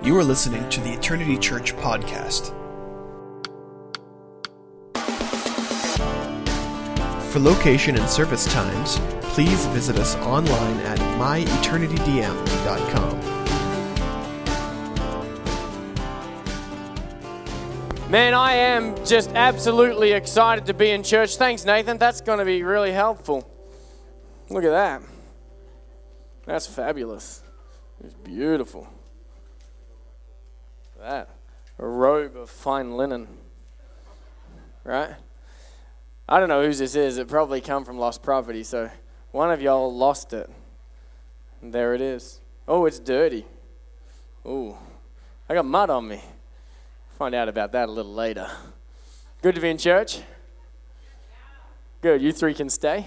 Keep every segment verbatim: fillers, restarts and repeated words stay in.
You are listening to the Eternity Church podcast. For location and service times, please visit us online at my eternity d m dot com. Man, I am just absolutely excited to be in church. Thanks, Nathan. That's going to be really helpful. Look at that. That's fabulous. It's beautiful. That. A robe of fine linen. Right? I don't know whose this is. It probably come from Lost Property, so one of y'all lost it. And there it is. Oh, it's dirty. Ooh. I got mud on me. Find out about that a little later. Good to be in church? Good. You three can stay.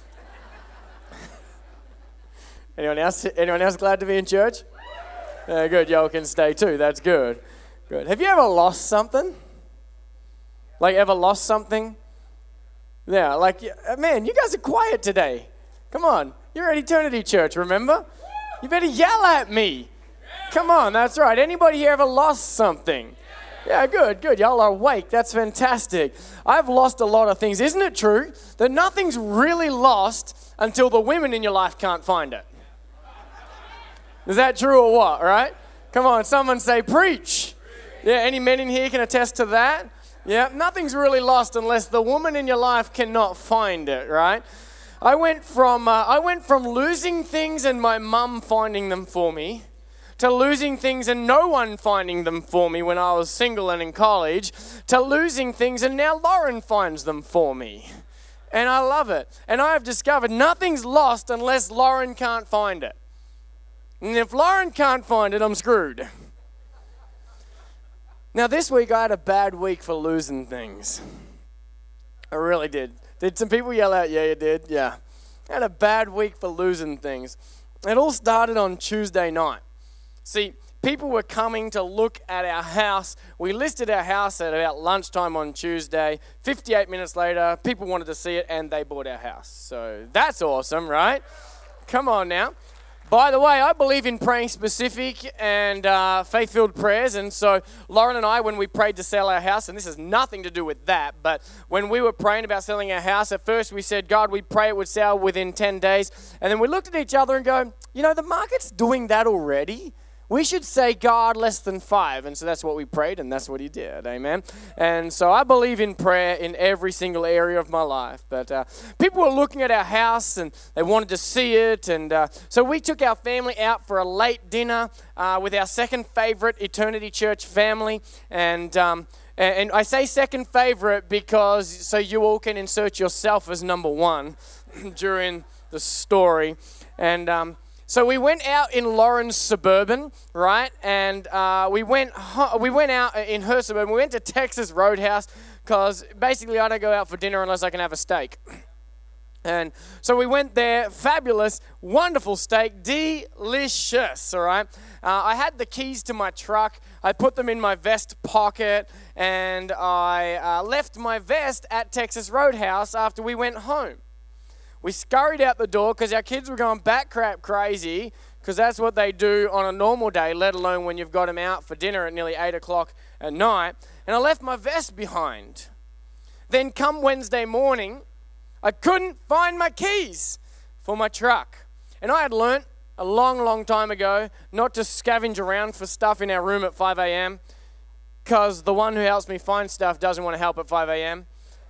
Anyone else? Anyone else glad to be in church? Uh, good. Y'all can stay too. That's good. Good. Have you ever lost something? Like ever lost something? Yeah. Like, man, you guys are quiet today. Come on. You're at Eternity Church, remember? You better yell at me. Come on. That's right. Anybody here ever lost something? Yeah, good, good. Y'all are awake. That's fantastic. I've lost a lot of things. Isn't it true that nothing's really lost until the women in your life can't find it? Is that true or what, right? Come on, someone say preach. Yeah, any men in here can attest to that? Yeah, nothing's really lost unless the woman in your life cannot find it, right? I went from uh, I went from losing things and my mum finding them for me to losing things and no one finding them for me when I was single and in college, to losing things and now Lauren finds them for me. And I love it. And I have discovered nothing's lost unless Lauren can't find it. And if Lauren can't find it, I'm screwed. Now this week I had a bad week for losing things. I really did. Did some people yell out, yeah, you did? Yeah. I had a bad week for losing things. It all started on Tuesday night. See, people were coming to look at our house. We listed our house at about lunchtime on Tuesday. fifty-eight minutes later, people wanted to see it and they bought our house. So that's awesome, right? Come on now. By the way, I believe in praying specific and uh, faith-filled prayers. And so Lauren and I, when we prayed to sell our house, and this has nothing to do with that, but when we were praying about selling our house, at first we said, God, we pray it would sell within ten days. And then we looked at each other and go, you know, the market's doing that already. We should say, God, less than five. And so that's what we prayed, and that's what he did. Amen. And so I believe in prayer in every single area of my life. But uh, people were looking at our house, and they wanted to see it. And uh, so we took our family out for a late dinner uh, with our second favorite Eternity Church family. And um, and I say second favorite because so you all can insert yourself as number one during the story. And um So we went out in Lauren's Suburban, right? And uh, we went we went out in her Suburban. We went to Texas Roadhouse because basically I don't go out for dinner unless I can have a steak. And so we went there. Fabulous, wonderful steak, delicious, all right? Uh, I had the keys to my truck. I put them in my vest pocket, and I uh, left my vest at Texas Roadhouse after we went home. We scurried out the door because our kids were going back crap crazy because that's what they do on a normal day, let alone when you've got them out for dinner at nearly eight o'clock at night. And I left my vest behind. Then come Wednesday morning, I couldn't find my keys for my truck. And I had learnt a long, long time ago not to scavenge around for stuff in our room at five a.m. because the one who helps me find stuff doesn't want to help at five a.m.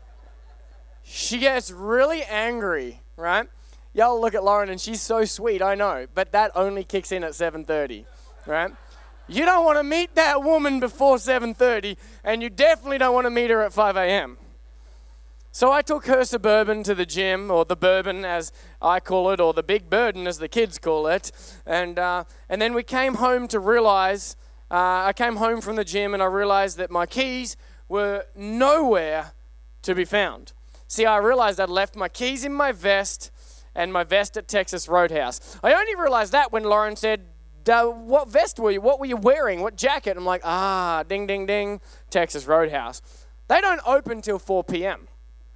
She gets really angry, right? Y'all look at Lauren and she's so sweet, I know, but that only kicks in at seven thirty, right? You don't want to meet that woman before seven thirty, and you definitely don't want to meet her at five a.m. So I took her Suburban to the gym, or the Bourbon as I call it, or the Big Burden as the kids call it, and uh, and then we came home to realize, uh, I came home from the gym and I realized that my keys were nowhere to be found. See, I realized I'd left my keys in my vest and my vest at Texas Roadhouse. I only realized that when Lauren said, what vest were you? What were you wearing? What jacket? I'm like, ah, ding, ding, ding, Texas Roadhouse. They don't open till four p.m.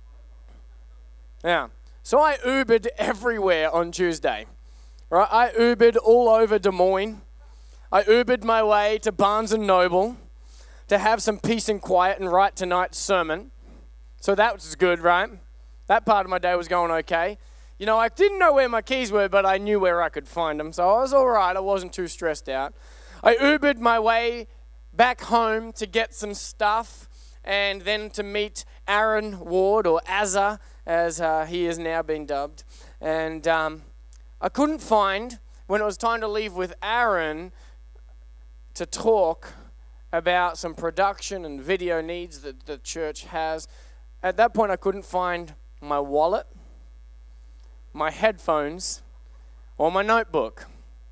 Yeah. So I Ubered everywhere on Tuesday. Right? I Ubered all over Des Moines. I Ubered my way to Barnes and Noble to have some peace and quiet and write tonight's sermon. So that was good, right? That part of my day was going okay. You know, I didn't know where my keys were, but I knew where I could find them. So I was all right. I wasn't too stressed out. I Ubered my way back home to get some stuff and then to meet Aaron Ward, or Azza, as uh, he is now being dubbed. And um, I couldn't find, when it was time to leave with Aaron to talk about some production and video needs that the church has, at that point I couldn't find my wallet, my headphones, or my notebook.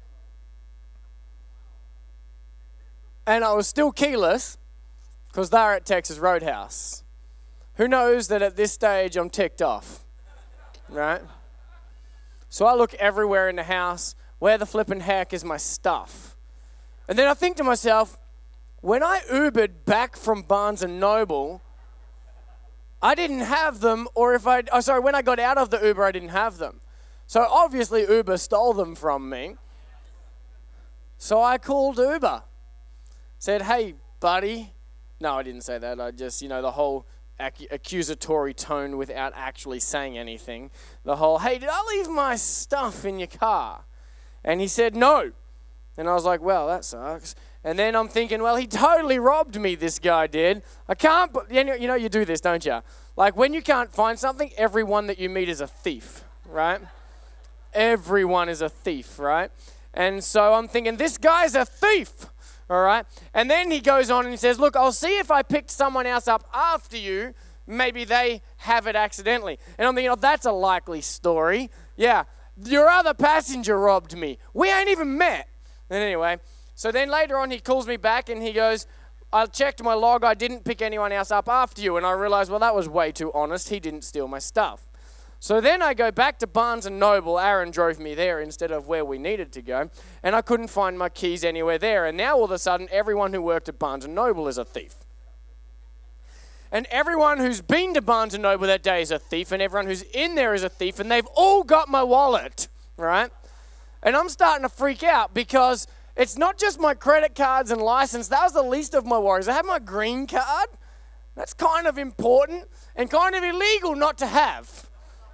And I was still keyless because they're at Texas Roadhouse. Who knows that at this stage I'm ticked off, right? So I look everywhere in the house. Where the flippin' heck is my stuff? And then I think to myself, when I Ubered back from Barnes and Noble, I didn't have them, or if I, oh sorry, when I got out of the Uber, I didn't have them. So obviously Uber stole them from me. So I called Uber. Said, hey, buddy. No, I didn't say that. I just, you know, the whole ac- accusatory tone without actually saying anything. The whole, hey, did I leave my stuff in your car? And he said, no. And I was like, well, that sucks. And then I'm thinking, well, he totally robbed me, this guy did. I can't, you know, you know, you do this, don't you? Like, when you can't find something, everyone that you meet is a thief, right? Everyone is a thief, right? And so I'm thinking, this guy's a thief, all right? And then he goes on and he says, look, I'll see if I picked someone else up after you. Maybe they have it accidentally. And I'm thinking, oh, that's a likely story. Yeah, your other passenger robbed me. We ain't even met. And anyway, so then later on he calls me back and he goes, I checked my log, I didn't pick anyone else up after you. And I realized, well, that was way too honest. He didn't steal my stuff. So then I go back to Barnes and Noble. Aaron drove me there instead of where we needed to go. And I couldn't find my keys anywhere there. And now all of a sudden, everyone who worked at Barnes and Noble is a thief. And everyone who's been to Barnes and Noble that day is a thief. And everyone who's in there is a thief. And they've all got my wallet, right? And I'm starting to freak out because it's not just my credit cards and license. That was the least of my worries. I have my green card. That's kind of important and kind of illegal not to have.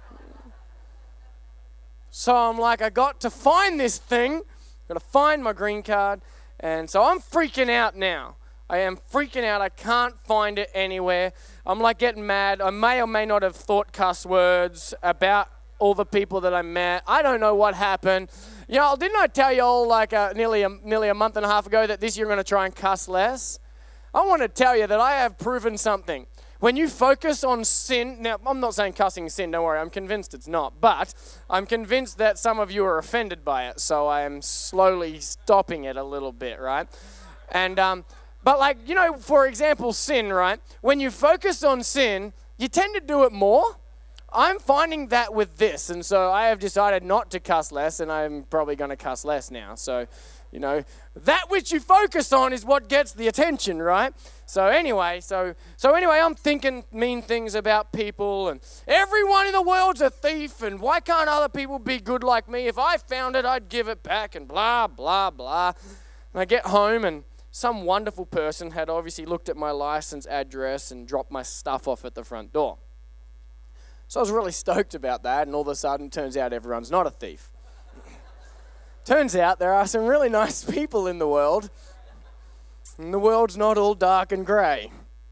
So I'm like, I got to find this thing. Got to find my green card. And so I'm freaking out now. I am freaking out. I can't find it anywhere. I'm like getting mad. I may or may not have thought cuss words about all the people that I met. I don't know what happened. You know, didn't I tell you all like uh, nearly, a, nearly a month and a half ago that this year I'm going to try and cuss less? I want to tell you that I have proven something. When you focus on sin, now I'm not saying cussing is sin, don't worry, I'm convinced it's not, but I'm convinced that some of you are offended by it, so I am slowly stopping it a little bit, right? And, um, but like, you know, for example, sin, right? When you focus on sin, you tend to do it more. I'm finding that with this, and so I have decided not to cuss less, and I'm probably going to cuss less now, so, you know, that which you focus on is what gets the attention, right? So anyway, so so anyway, I'm thinking mean things about people, and everyone in the world's a thief, and why can't other people be good like me? If I found it, I'd give it back, and blah, blah, blah. And I get home, and some wonderful person had obviously looked at my license address and dropped my stuff off at the front door. So I was really stoked about that, and all of a sudden, turns out everyone's not a thief. Turns out there are some really nice people in the world, and the world's not all dark and grey.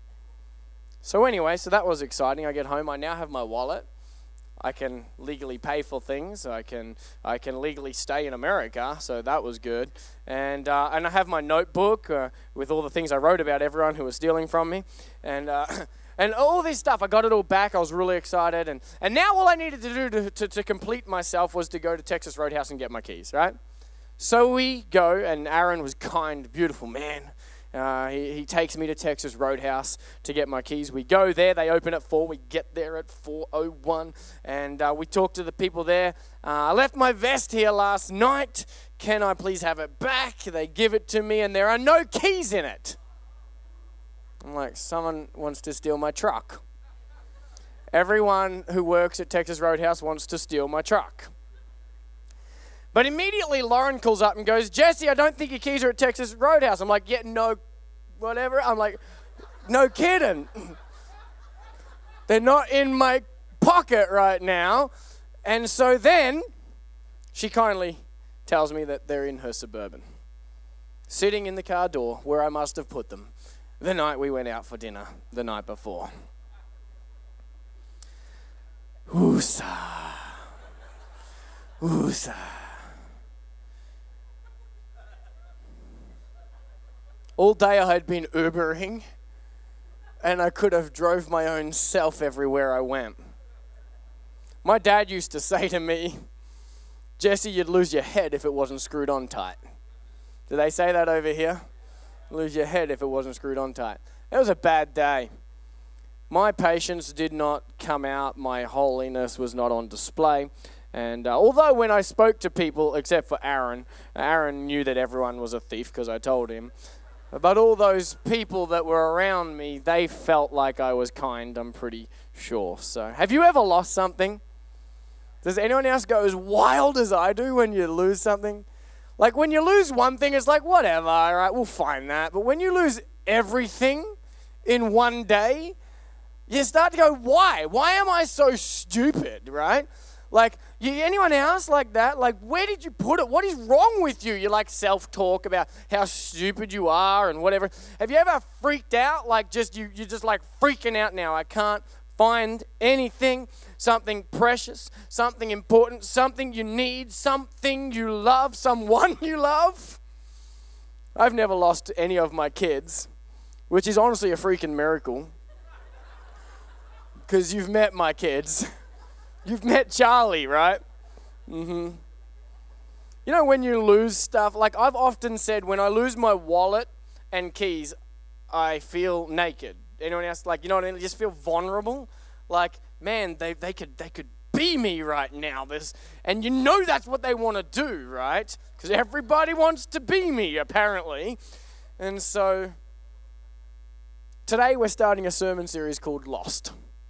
So anyway, so that was exciting. I get home, I now have my wallet. I can legally pay for things. I can I can legally stay in America, so that was good. And uh, and I have my notebook uh, with all the things I wrote about everyone who was stealing from me. And uh, and all this stuff, I got it all back. I was really excited. And, and now all I needed to do to, to, to complete myself was to go to Texas Roadhouse and get my keys, right? So we go, and Aaron was kind, beautiful man. Uh, he, he takes me to Texas Roadhouse to get my keys. We go there. They open at four. We get there at four oh one, and uh, we talk to the people there. Uh, I left my vest here last night. Can I please have it back? They give it to me, and there are no keys in it. I'm like, someone wants to steal my truck. Everyone who works at Texas Roadhouse wants to steal my truck. But immediately Lauren calls up and goes, Jesse, I don't think your keys are at Texas Roadhouse. I'm like, yeah, no, whatever. I'm like, no kidding. They're not in my pocket right now. And so then she kindly tells me that they're in her Suburban, sitting in the car door where I must have put them the night we went out for dinner the night before. Woosa. Woosa. All day I had been Ubering, and I could have drove my own self everywhere I went. My dad used to say to me, Jesse, you'd lose your head if it wasn't screwed on tight. Do they say that over here? Lose your head if it wasn't screwed on tight. It was a bad day. My patience did not come out. My holiness was not on display. And uh, although when I spoke to people, except for Aaron, Aaron knew that everyone was a thief because I told him. But all those people that were around me, they felt like I was kind, I'm pretty sure. So have you ever lost something? Does anyone else go as wild as I do when you lose something? Like when you lose one thing, it's like, whatever, all right, we'll find that. But when you lose everything in one day, you start to go, why? Why am I so stupid, right? Like, you, anyone else like that? Like, where did you put it? What is wrong with you? You like self-talk about how stupid you are and whatever. Have you ever freaked out? Like, just you, you're just like freaking out now. I can't find anything, something precious, something important, something you need, something you love, someone you love. I've never lost any of my kids, which is honestly a freaking miracle. Because you've met my kids. You've met Charlie, right? Mm-hmm. You know, when you lose stuff, like I've often said, when I lose my wallet and keys, I feel naked. Anyone else, like, you know what I mean? I just feel vulnerable. Like, man, they, they could they could be me right now. This, and you know that's what they want to do, right? Because everybody wants to be me, apparently. And so today we're starting a sermon series called Lost.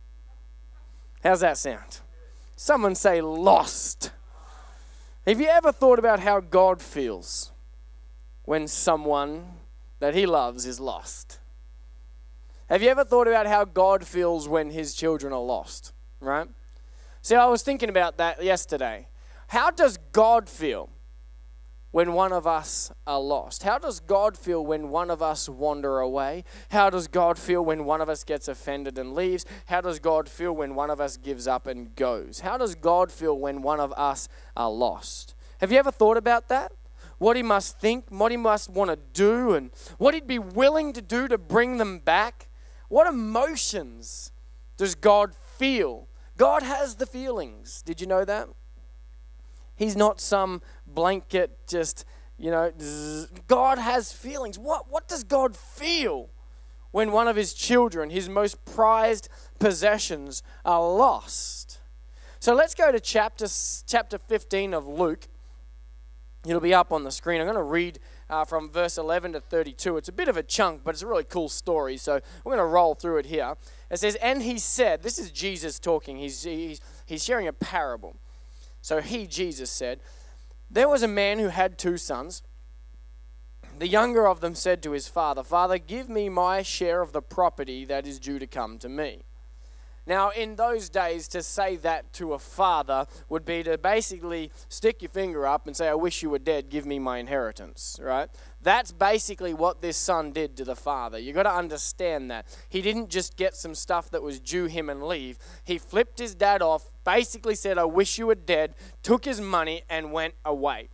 How's that sound? Someone say lost. Have you ever thought about how God feels when someone that he loves is lost? Have you ever thought about how God feels when his children are lost, right? See, I was thinking about that yesterday. How does God feel when one of us are lost? How does God feel when one of us wander away? How does God feel when one of us gets offended and leaves? How does God feel when one of us gives up and goes? How does God feel when one of us are lost? Have you ever thought about that? What he must think, what he must want to do, and what he'd be willing to do to bring them back? What emotions does God feel? God has the feelings. Did you know that? He's not some blanket, just, you know, zzz. God has feelings. What, what does God feel when one of his children, his most prized possessions, are lost? So let's go to chapter, chapter fifteen of Luke. It'll be up on the screen. I'm going to read uh, from verse eleven to thirty-two. It's a bit of a chunk, but it's a really cool story. So we're going to roll through it here. It says, and he said, this is Jesus talking. He's, he's, he's sharing a parable. So he, Jesus, said, there was a man who had two sons. The younger of them said to his father, Father, give me my share of the property that is due to come to me. Now, in those days, to say that to a father would be to basically stick your finger up and say, I wish you were dead, give me my inheritance, right? That's basically what this son did to the father. You got to understand that. He didn't just get some stuff that was due him and leave. He flipped his dad off, basically said, I wish you were dead, took his money and went away.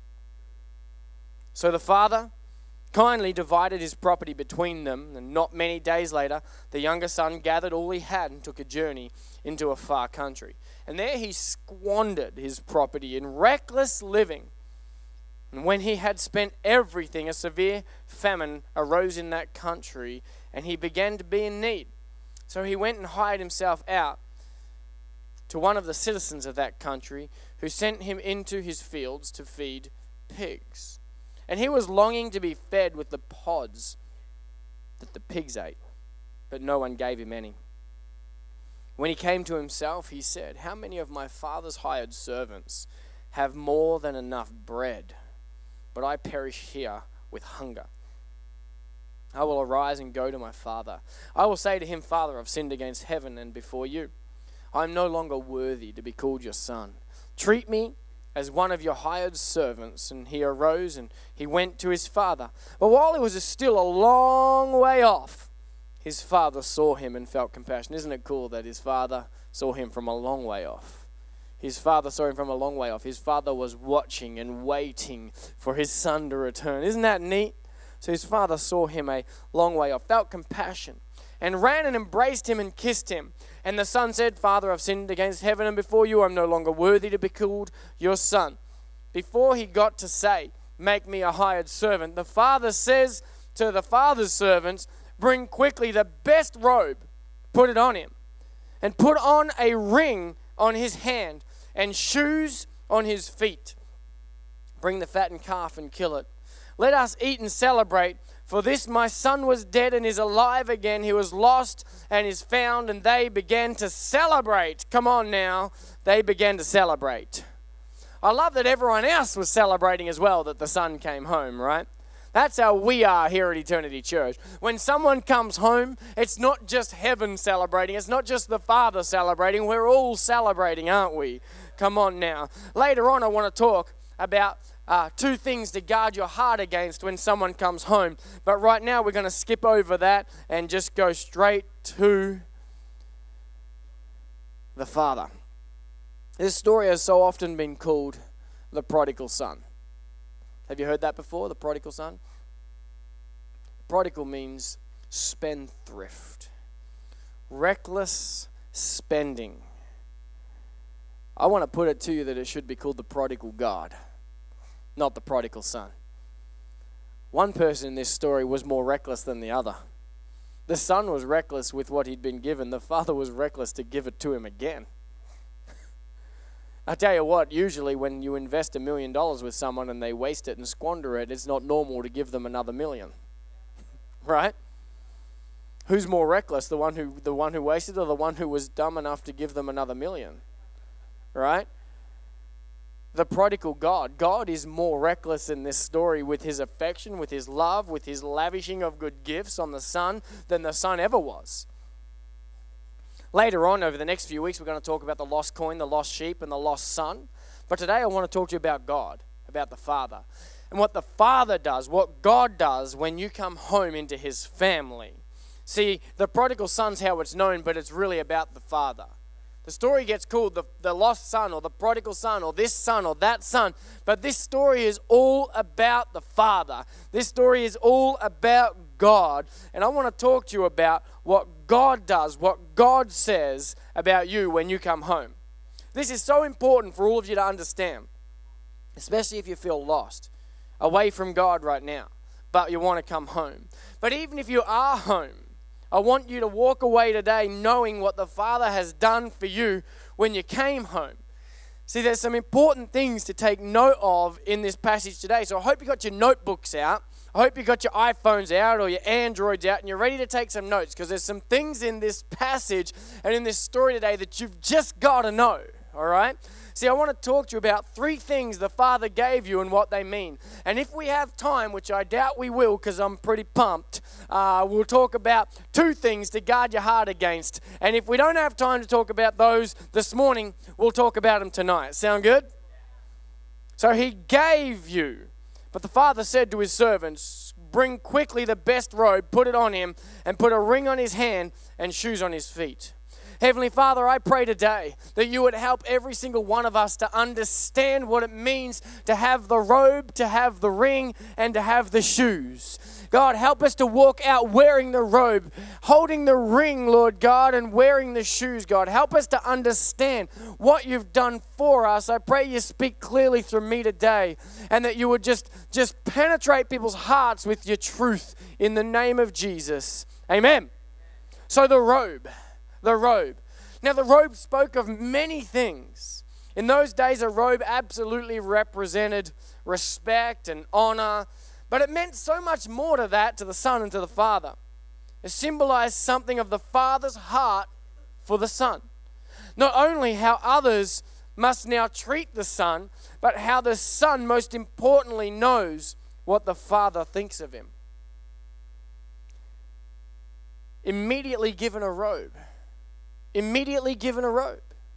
So the father kindly divided his property between them, and not many days later, the younger son gathered all he had and took a journey into a far country. And there he squandered his property in reckless living. And when he had spent everything, a severe famine arose in that country, and he began to be in need. So he went and hired himself out to one of the citizens of that country, who sent him into his fields to feed pigs. And he was longing to be fed with the pods that the pigs ate, but no one gave him any. When he came to himself, he said, how many of my father's hired servants have more than enough bread, but I perish here with hunger. I will arise and go to my father. I will say to him, Father, I've sinned against heaven and before you. I am no longer worthy to be called your son. Treat me as one of your hired servants. And he arose and he went to his father. But while he was still a long way off, his father saw him and felt compassion. Isn't it cool that his father saw him from a long way off? His father saw him from a long way off. His father was watching and waiting for his son to return. Isn't that neat? So his father saw him a long way off, felt compassion, and ran and embraced him and kissed him. And the son said, Father, I've sinned against heaven and before you. I'm no longer worthy to be called your son. Before he got to say, make me a hired servant, the father says to the father's servants, bring quickly the best robe, put it on him, and put on a ring on his hand and shoes on his feet. Bring the fattened calf and kill it. Let us eat and celebrate, for this my son was dead and is alive again. He was lost and is found, and they began to celebrate. Come on now. They began to celebrate. I love that everyone else was celebrating as well that the son came home, right? That's how we are here at Eternity Church. When someone comes home, it's not just heaven celebrating. It's not just the Father celebrating. We're all celebrating, aren't we? Come on now. Later on, I want to talk about uh, two things to guard your heart against when someone comes home. But right now, we're going to skip over that and just go straight to the Father. This story has so often been called the prodigal son. Have you heard that before, the prodigal son? Prodigal means spendthrift, reckless spending. I want to put it to you that it should be called the prodigal God, not the prodigal son. One person in this story was more reckless than the other. The son was reckless with what he'd been given. The father was reckless to give it to him again. I tell you what, usually when you invest a million dollars with someone and they waste it and squander it, it's not normal to give them another million. Right? Who's more reckless, the one who the one who wasted or the one who was dumb enough to give them another million? Right? The prodigal God. God is more reckless in this story with his affection, with his love, with his lavishing of good gifts on the son than the son ever was. Later on, over the next few weeks, we're going to talk about the lost coin, the lost sheep, and the lost son. But today I want to talk to you about God, about the Father, and what the Father does, what God does when you come home into his family. See, the prodigal son's how it's known, but it's really about the Father. The story gets called the, the lost son or the prodigal son or this son or that son. But this story is all about the Father. This story is all about God. And I want to talk to you about what God does, what God says about you when you come home. This is so important for all of you to understand, especially if you feel lost, away from God right now, but you want to come home. But even if you are home, I want you to walk away today knowing what the Father has done for you when you came home. See, there's some important things to take note of in this passage today. So I hope you got your notebooks out. I hope you got your iPhones out or your Androids out and you're ready to take some notes, because there's some things in this passage and in this story today that you've just got to know, all right? See, I want to talk to you about three things the Father gave you and what they mean. And if we have time, which I doubt we will because I'm pretty pumped, uh, we'll talk about two things to guard your heart against. And if we don't have time to talk about those this morning, we'll talk about them tonight. Sound good? So he gave you. But the Father said to his servants, bring quickly the best robe, put it on him, and put a ring on his hand and shoes on his feet. Heavenly Father, I pray today that you would help every single one of us to understand what it means to have the robe, to have the ring, and to have the shoes. God, help us to walk out wearing the robe, holding the ring, Lord God, and wearing the shoes, God. Help us to understand what you've done for us. I pray you speak clearly through me today, and that you would just, just penetrate people's hearts with your truth in the name of Jesus. Amen. So the robe. The robe. Now, the robe spoke of many things. In those days, a robe absolutely represented respect and honor, but it meant so much more to that, to the Son and to the Father. It symbolized something of the Father's heart for the Son. Not only how others must now treat the Son, but how the Son most importantly knows what the Father thinks of him. Immediately given a robe. Immediately given a robe.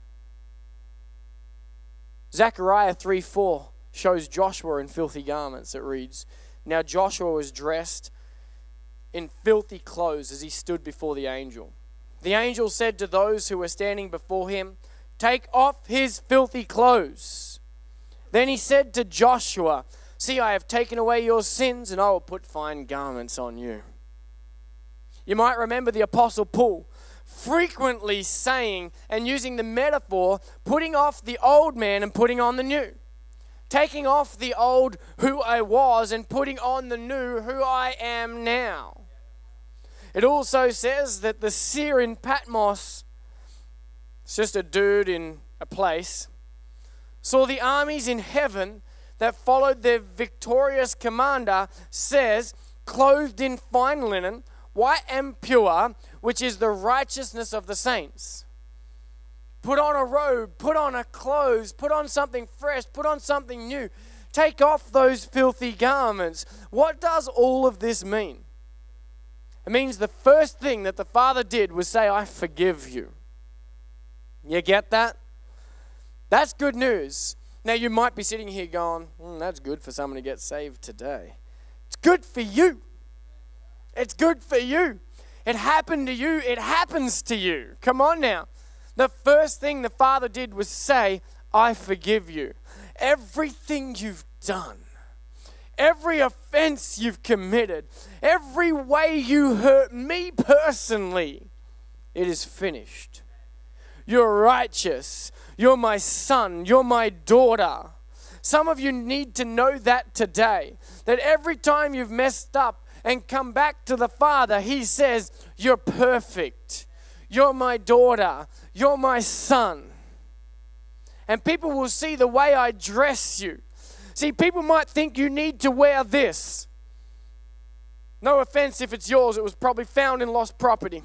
Zechariah three four shows Joshua in filthy garments. It reads, "Now Joshua was dressed in filthy clothes as he stood before the angel. The angel said to those who were standing before him, 'Take off his filthy clothes.' Then he said to Joshua, 'See, I have taken away your sins, and I will put fine garments on you.'" You might remember the Apostle Paul frequently saying and using the metaphor, putting off the old man and putting on the new. Taking off the old who I was and putting on the new who I am now. It also says that the seer in Patmos, it's just a dude in a place, saw the armies in heaven that followed their victorious commander, says, clothed in fine linen, white and pure, which is the righteousness of the saints. Put on a robe, put on a clothes, put on something fresh, put on something new. Take off those filthy garments. What does all of this mean? It means the first thing that the Father did was say, I forgive you. You get that? That's good news. Now you might be sitting here going, mm, that's good for someone to get saved today. It's good for you. It's good for you. It happened to you. It happens to you. Come on now. The first thing the Father did was say, I forgive you. Everything you've done, every offense you've committed, every way you hurt me personally, it is finished. You're righteous. You're my son. You're my daughter. Some of you need to know that today, that every time you've messed up and come back to the Father, He says, you're perfect. You're my daughter. You're my son. And people will see the way I dress you. See, people might think you need to wear this. No offense if it's yours. It was probably found in lost property.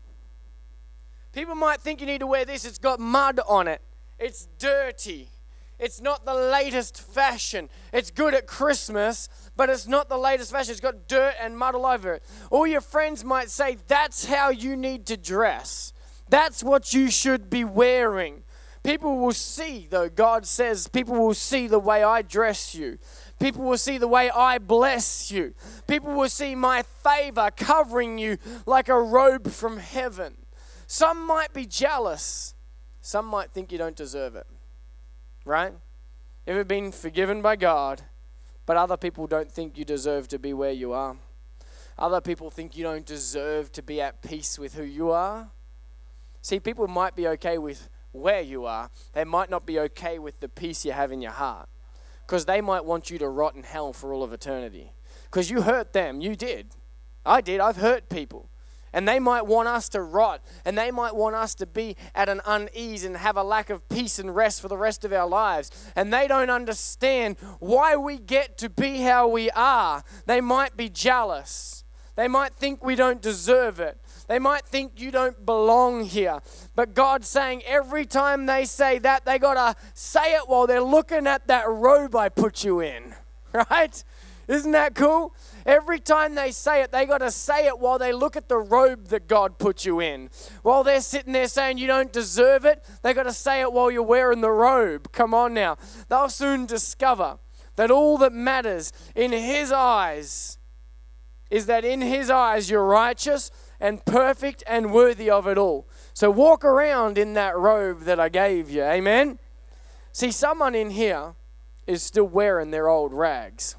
People might think you need to wear this. It's got mud on it. It's dirty. It's not the latest fashion. It's good at Christmas, but it's not the latest fashion. It's got dirt and mud all over it. All your friends might say, that's how you need to dress. That's what you should be wearing. People will see, though, God says, people will see the way I dress you. People will see the way I bless you. People will see my favor covering you like a robe from heaven. Some might be jealous. Some might think you don't deserve it. Right? Ever been forgiven by God, but other people don't think you deserve to be where you are? Other people think you don't deserve to be at peace with who you are? See, people might be okay with where you are. They might not be okay with the peace you have in your heart, because they might want you to rot in hell for all of eternity. Because you hurt them. You did. I did. I've hurt people. And they might want us to rot, and they might want us to be at an unease and have a lack of peace and rest for the rest of our lives. And they don't understand why we get to be how we are. They might be jealous. They might think we don't deserve it. They might think you don't belong here. But God's saying every time they say that, they got to say it while they're looking at that robe I put you in. Right? Isn't that cool? Every time they say it, they got to say it while they look at the robe that God put you in. While they're sitting there saying you don't deserve it, they got to say it while you're wearing the robe. Come on now. They'll soon discover that all that matters in His eyes is that in His eyes you're righteous and perfect and worthy of it all. So walk around in that robe that I gave you. Amen? See, someone in here is still wearing their old rags.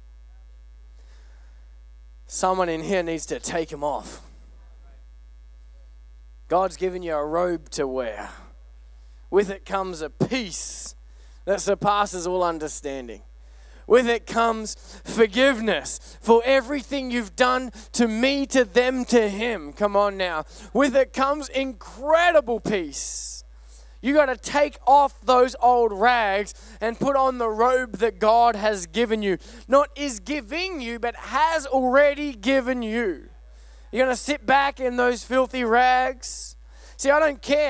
Someone in here needs to take them off. God's given you a robe to wear. With it comes a peace that surpasses all understanding. With it comes forgiveness for everything you've done to me, to them, to Him. Come on now. With it comes incredible peace. You got to take off those old rags and put on the robe that God has given you. Not is giving you, but has already given you. You're going to sit back in those filthy rags? See, I don't care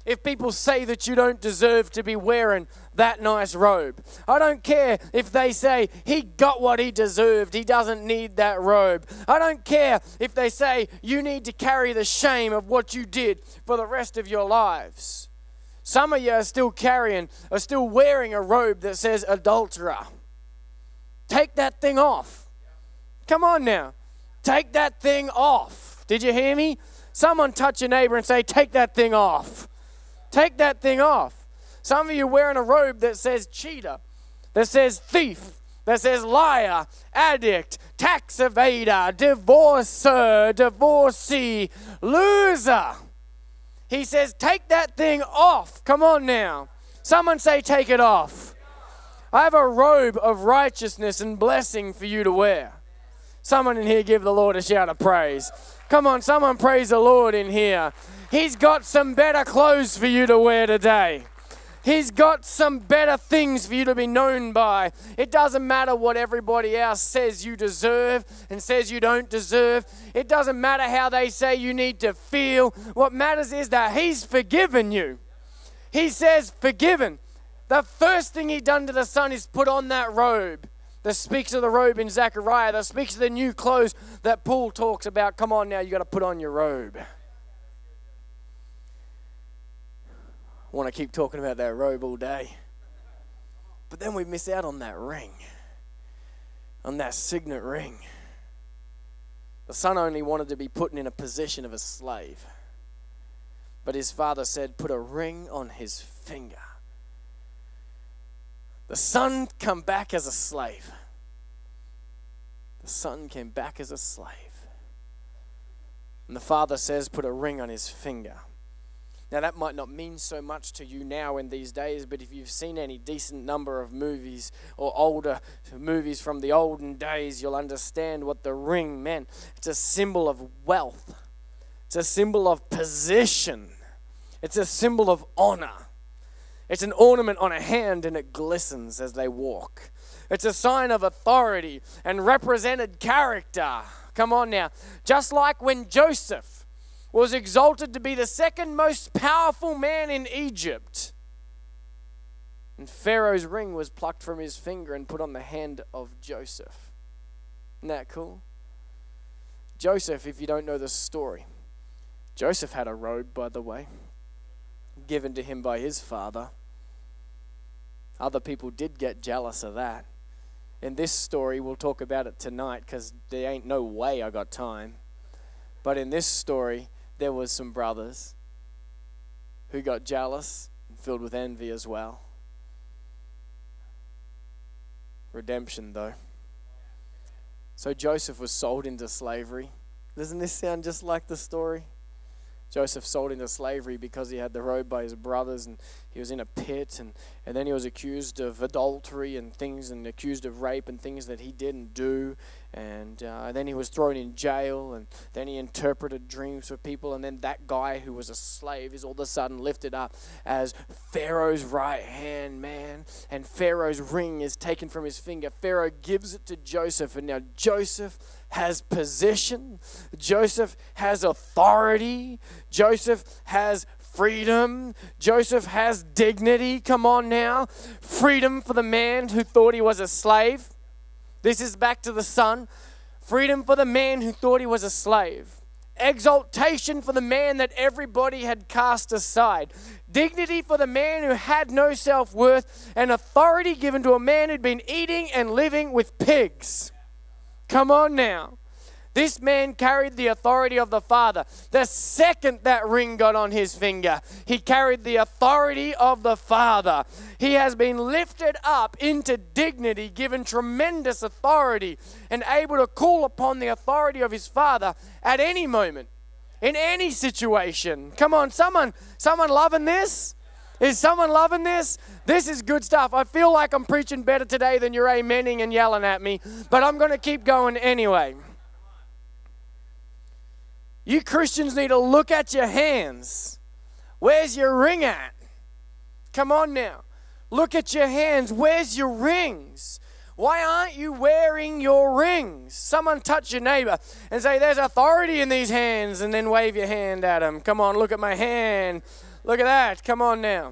if people say that you don't deserve to be wearing that nice robe. I don't care if they say he got what he deserved, he doesn't need that robe. I don't care if they say you need to carry the shame of what you did for the rest of your lives. Some of you are still carrying, are still wearing a robe that says adulterer. Take that thing off. Come on now. Take that thing off. Did you hear me? Someone touch your neighbor and say, take that thing off. Take that thing off. Some of you wearing a robe that says cheater, that says thief, that says liar, addict, tax evader, divorcer, divorcee, loser. He says, take that thing off. Come on now. Someone say, take it off. I have a robe of righteousness and blessing for you to wear. Someone in here give the Lord a shout of praise. Come on, someone praise the Lord in here. He's got some better clothes for you to wear today. He's got some better things for you to be known by. It doesn't matter what everybody else says you deserve and says you don't deserve. It doesn't matter how they say you need to feel. What matters is that He's forgiven you. He says forgiven. The first thing He done to the Son is put on that robe. That speaks of the robe in Zechariah. That speaks of the new clothes that Paul talks about. Come on now, you got to put on your robe. I want to keep talking about that robe all day. But then we miss out on that ring. On that signet ring. The son only wanted to be put in a position of a slave. But his father said, put a ring on his finger. The son come back as a slave. The son came back as a slave. And the father says, put a ring on his finger. Now that might not mean so much to you now in these days, but if you've seen any decent number of movies or older movies from the olden days, you'll understand what the ring meant. It's a symbol of wealth. It's a symbol of position. It's a symbol of honor. It's an ornament on a hand and it glistens as they walk. It's a sign of authority and represented character. Come on now. Just like when Joseph was exalted to be the second most powerful man in Egypt, and Pharaoh's ring was plucked from his finger and put on the hand of Joseph. Isn't that cool? Joseph, if you don't know the story, Joseph had a robe, by the way, given to him by his father. Other people did get jealous of that. In this story, we'll talk about it tonight because there ain't no way I got time. But in this story, there was some brothers who got jealous and filled with envy as well. Redemption, though. So Joseph was sold into slavery. Doesn't this sound just like the story? Joseph sold into slavery because he had the robe by his brothers, and he was in a pit, and, and then he was accused of adultery and things, and accused of rape and things that he didn't do, and uh, then he was thrown in jail, and then he interpreted dreams for people, and then that guy who was a slave is all of a sudden lifted up as Pharaoh's right hand man, and Pharaoh's ring is taken from his finger. Pharaoh gives it to Joseph, and now Joseph has position. Joseph has authority. Joseph has freedom. Joseph has dignity. Come on now. Freedom for the man who thought he was a slave. This is back to the son. Freedom for the man who thought he was a slave. Exaltation for the man that everybody had cast aside. Dignity for the man who had no self-worth. And authority given to a man who'd been eating and living with pigs. Come on now. This man carried the authority of the Father. The second that ring got on his finger, he carried the authority of the Father. He has been lifted up into dignity, given tremendous authority, and able to call upon the authority of his Father at any moment, in any situation. Come on, someone, someone loving this? Is someone loving this? This is good stuff. I feel like I'm preaching better today than you're amening and yelling at me, but I'm going to keep going anyway. You Christians need to look at your hands. Where's your ring at? Come on now. Look at your hands. Where's your rings? Why aren't you wearing your rings? Someone touch your neighbor and say, there's authority in these hands, and then wave your hand at them. Come on, look at my hand. Look at that. Come on now.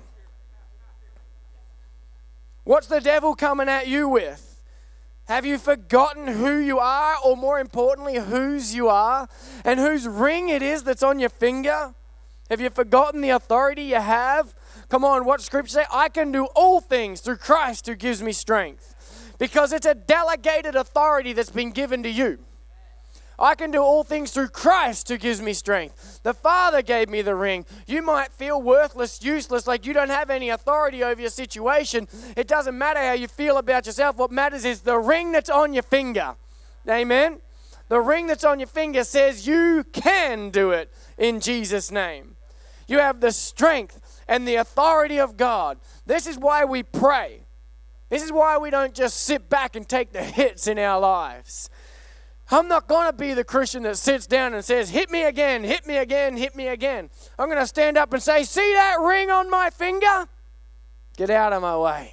What's the devil coming at you with? Have you forgotten who you are, or more importantly, whose you are, and whose ring it is that's on your finger? Have you forgotten the authority you have? Come on, what Scripture say? I can do all things through Christ who gives me strength. Because it's a delegated authority that's been given to you. I can do all things through Christ who gives me strength. The Father gave me the ring. You might feel worthless, useless, like you don't have any authority over your situation. It doesn't matter how you feel about yourself. What matters is the ring that's on your finger. Amen? The ring that's on your finger says you can do it in Jesus' name. You have the strength and the authority of God. This is why we pray. This is why we don't just sit back and take the hits in our lives. I'm not going to be the Christian that sits down and says, hit me again, hit me again, hit me again. I'm going to stand up and say, see that ring on my finger? Get out of my way.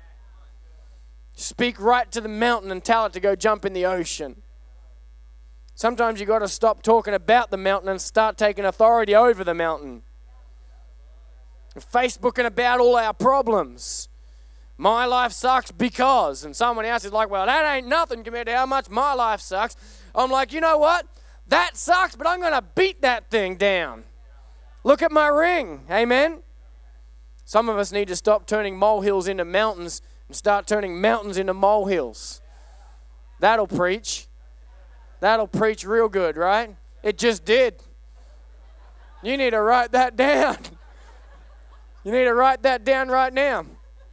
Speak right to the mountain and tell it to go jump in the ocean. Sometimes you got to stop talking about the mountain and start taking authority over the mountain. Facebooking about all our problems. My life sucks because, and someone else is like, well, that ain't nothing compared to how much my life sucks. I'm like, you know what? That sucks, but I'm going to beat that thing down. Look at my ring. Amen? Some of us need to stop turning molehills into mountains and start turning mountains into molehills. That'll preach. That'll preach real good, right? It just did. You need to write that down. You need to write that down right now.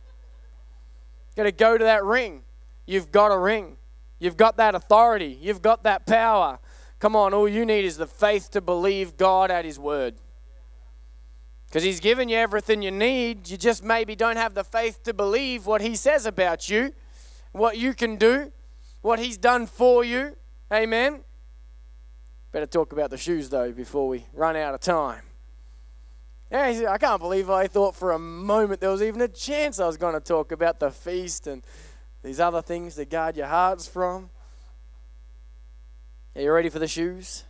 Got to go to that ring. You've got a ring. You've got that authority. You've got that power. Come on, all you need is the faith to believe God at His word. Because He's given you everything you need. You just maybe don't have the faith to believe what He says about you, what you can do, what He's done for you. Amen? Better talk about the shoes, though, before we run out of time. Yeah, I can't believe I thought for a moment there was even a chance I was going to talk about the feast and these other things to guard your hearts from. Are you ready for the shoes?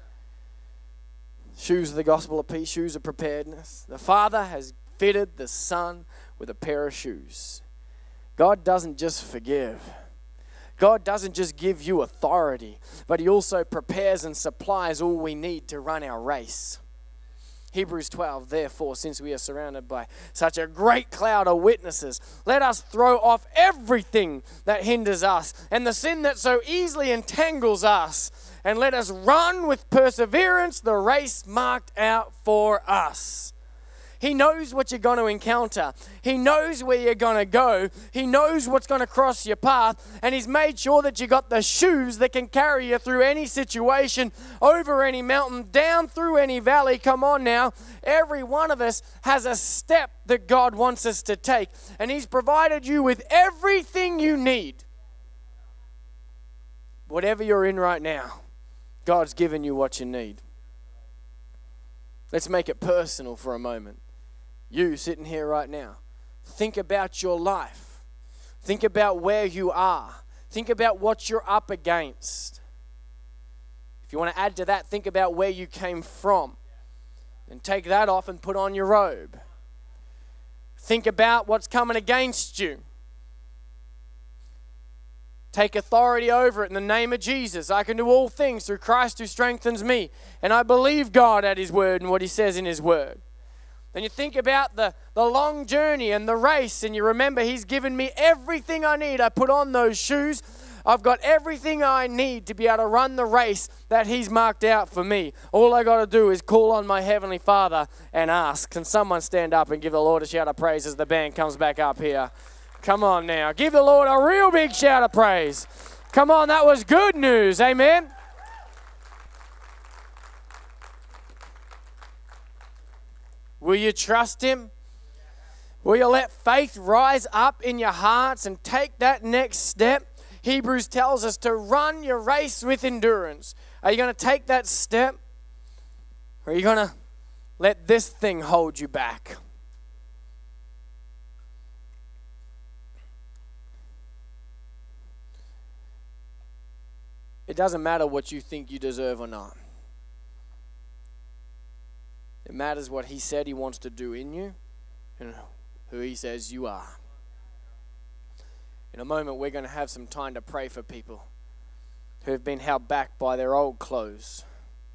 Shoes of the gospel of peace, shoes of preparedness. The Father has fitted the Son with a pair of shoes. God doesn't just forgive. God doesn't just give you authority, but He also prepares and supplies all we need to run our race. Hebrews twelve, therefore, since we are surrounded by such a great cloud of witnesses, let us throw off everything that hinders us and the sin that so easily entangles us, and let us run with perseverance the race marked out for us. He knows what you're going to encounter. He knows where you're going to go. He knows what's going to cross your path. And He's made sure that you got the shoes that can carry you through any situation, over any mountain, down through any valley. Come on now. Every one of us has a step that God wants us to take. And He's provided you with everything you need. Whatever you're in right now, God's given you what you need. Let's make it personal for a moment. You sitting here right now, think about your life. Think about where you are. Think about what you're up against. If you want to add to that, think about where you came from. Then take that off and put on your robe. Think about what's coming against you. Take authority over it in the name of Jesus. I can do all things through Christ who strengthens me. And I believe God at His word and what He says in His word. Then you think about the, the long journey and the race, and you remember He's given me everything I need. I put on those shoes. I've got everything I need to be able to run the race that He's marked out for me. All I got to do is call on my Heavenly Father and ask. Can someone stand up and give the Lord a shout of praise as the band comes back up here? Come on now. Give the Lord a real big shout of praise. Come on, that was good news. Amen. Will you trust Him? Will you let faith rise up in your hearts and take that next step? Hebrews tells us to run your race with endurance. Are you going to take that step? Or are you going to let this thing hold you back? It doesn't matter what you think you deserve or not. It matters what he said he wants to do in you and who he says you are. In a moment, we're going to have some time to pray for people who have been held back by their old clothes.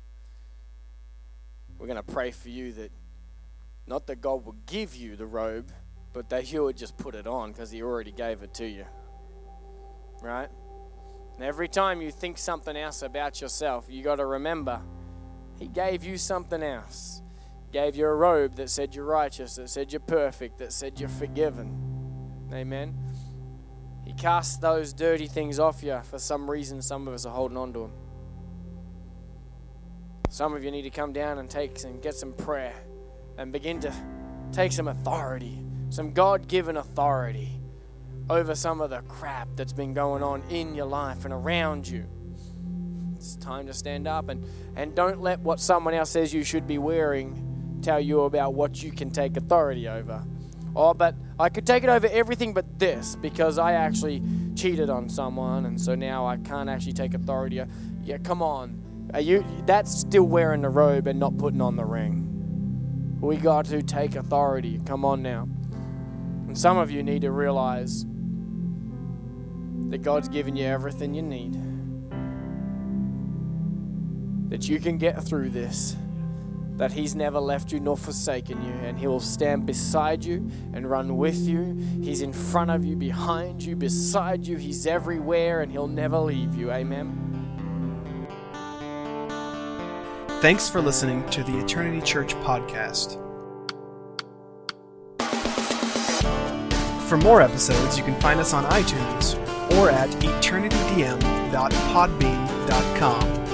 We're going to pray for you that not that God will give you the robe, but that you would just put it on because he already gave it to you. Right? And every time you think something else about yourself, you got to remember, he gave you something else. He gave you a robe that said you're righteous, that said you're perfect, that said you're forgiven. Amen? He cast those dirty things off you. For some reason, some of us are holding on to them. Some of you need to come down and take and get some prayer and begin to take some authority, some God-given authority over some of the crap that's been going on in your life and around you. It's time to stand up and, and don't let what someone else says you should be wearing tell you about what you can take authority over. Oh, but I could take it over everything but this because I actually cheated on someone and so now I can't actually take authority. Yeah, come on. Are you? That's still wearing the robe and not putting on the ring. We got to take authority. Come on now. And some of you need to realize that God's given you everything you need. That you can get through this. That he's never left you nor forsaken you. And he will stand beside you and run with you. He's in front of you, behind you, beside you. He's everywhere and he'll never leave you. Amen. Thanks for listening to the Eternity Church podcast. For more episodes, you can find us on iTunes or at eternity d m dot podbean dot com.